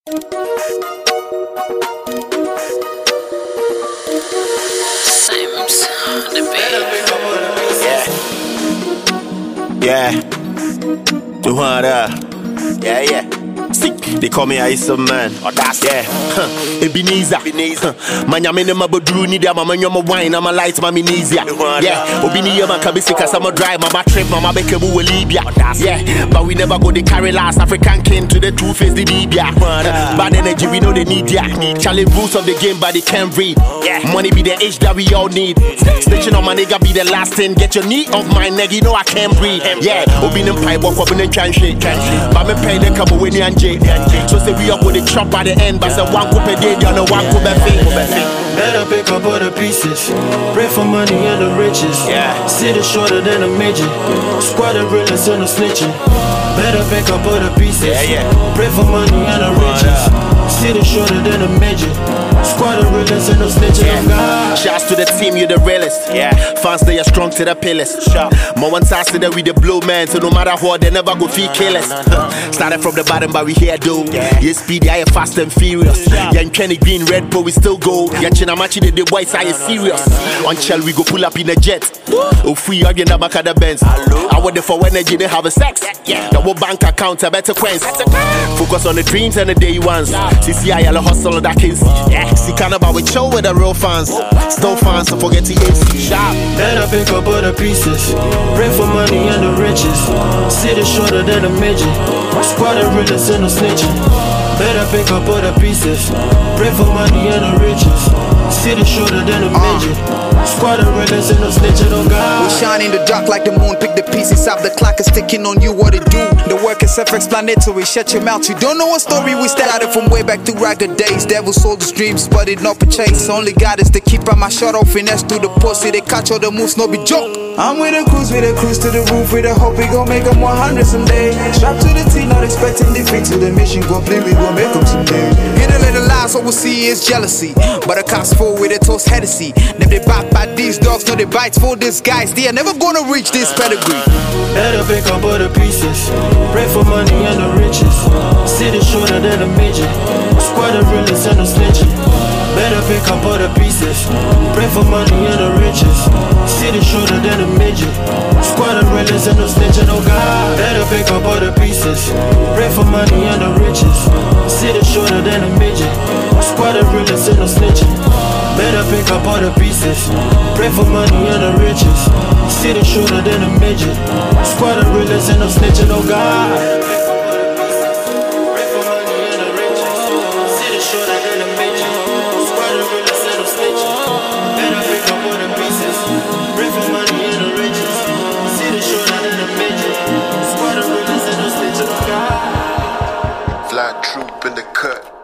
Sims on the beat. Yeah. Do what Yeah. Sick. They call me Isa man. Yeah. Ebenezer. Manya me ma bodru ni dia mama nyoma wine ama light ma me nizia. Yeah. Obini yama kabisi kasa ma drive mama trip mama bekebu we Libya. Yeah. But we never go the carry last African king to the two-face the Libya. Bad energy we know they need ya. Challenge rules of the game but they can't read. Yeah. Money be the age that we all need. Snitching on my nigga be the last thing. Get your knee off my neck, you know I can't breathe. Yeah. Obini pipe walk up in the can shake. But me pay the couple when you and Jay. So say we up with the chop by the end, but say one coupe a day, you know one coupe a fee. Better pick up all the pieces. Pray for money and the riches. Yeah. City shorter than a midget. Squad of realest and no snitching. Better pick up all the pieces. Yeah. Pray for money and the riches. City shorter than a midget. Squad of realest and no snitching. Yeah. Shouts to the team, you the realest. Yeah. Fans they are strong to the pillars. More one side that we the blow man, so no matter what they never go feel killers. Started from the bottom, but we here though. Yeah, speedy, I fast and furious. Yeah, and Kenny Green, Red Bull, we still go. Yeah, Chinamachi, the boys are serious. On Shell, we go pull up in a jet. Oh, free, I'm in the back of the Benz. I want the for energy, they have a sex. The bank account, a better quest. Focus on the dreams and the day ones. CCI, a hustle that can see. See, Canada, we chill with the real fans. Still fans, so forget the AC. Sharp. Better pick up all the pieces. Pray for money and the riches. City shorter than a midget. Squad of realest and no snitching. Better pick up all the pieces. Pray for money and the riches. City shorter than a midget. Squad of realest and no snitching on God. We shine in the dark like the moon. Pick the pieces up. The clock is ticking on you. What it do? The work is self-explanatory. Shut your mouth. You don't know what story we started from way back to ragged days. Devil sold his dreams, but it not purchase. Only God is the keeper. My shot off finesse through the pussy. They catch all the moves, no be joke. I'm with a cruise to the roof with a hope we gon' make them 100 someday. Strapped to the T, not expecting defeat to the mission complete. We gon' make them someday. Hit a little lies, all we see is jealousy. But a cops full with a toast Hennessy. If they bite by these dogs, no they bites for these guys. They are never gonna reach this pedigree. Better pick up all the pieces. Pray for money and the riches. City shorter than a midget. Squad of realest and no snitching. Better pick up all the pieces. Pray for money and the riches. City shorter than a midget. Squad of realest and no snitching, oh God. Better pick up all the pieces. Pray for money and the riches. City shorter than a midget. Squad of realest and no snitching. Better pick up all the pieces. Pray for money and the riches. City shorter than a midget. Squad of realest and no snitching, oh God. Fly troop in the cut.